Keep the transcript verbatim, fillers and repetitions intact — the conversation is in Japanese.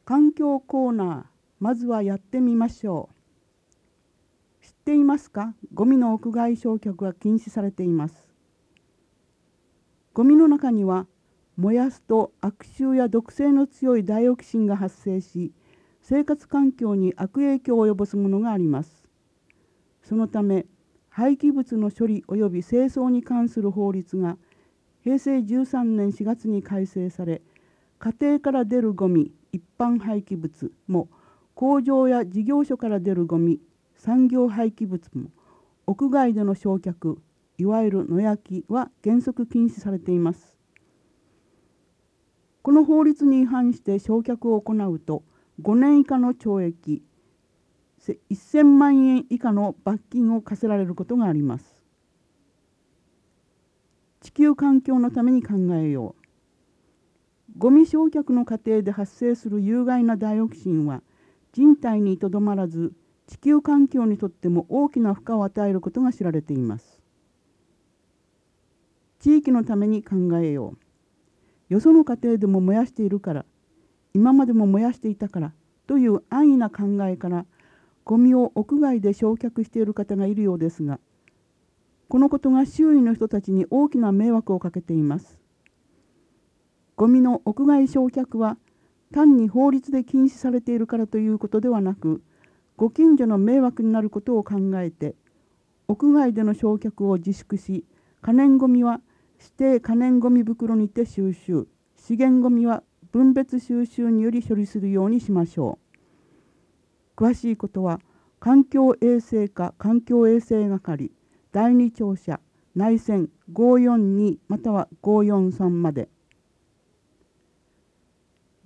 環境コーナー、まずはやってみましょう。知っていますか？ゴミの屋外焼却は禁止されています。ゴミの中には燃やすと悪臭や毒性の強いダイオキシンが発生し、生活環境に悪影響を及ぼすものがあります。そのため、廃棄物の処理及び清掃に関する法律がへいせいじゅうさんねんしがつに改正され、家庭から出るゴミ、一般廃棄物も、工場や事業所から出るゴミ、産業廃棄物も、屋外での焼却、いわゆる野焼きは原則禁止されています。この法律に違反して焼却を行うと、ごねん以下の懲役、せんまんえん以下の罰金を課せられることがあります。地球環境のために考えよう。ゴミ焼却の過程で発生する有害なダイオキシンは、人体にとどまらず、地球環境にとっても大きな負荷を与えることが知られています。地域のために考えよう。よその家庭でも燃やしているから、今までも燃やしていたからという安易な考えから、ゴミを屋外で焼却している方がいるようですが、このことが周囲の人たちに大きな迷惑をかけています。ゴミの屋外焼却は単に法律で禁止されているからということではなく、ご近所の迷惑になることを考えて、屋外での焼却を自粛し、可燃ゴミは指定可燃ゴミ袋にて収集、資源ゴミは分別収集により処理するようにしましょう。詳しいことは、環境衛生課環境衛生係だいに庁舎内線ごーよんにまたはごーよんさんまで。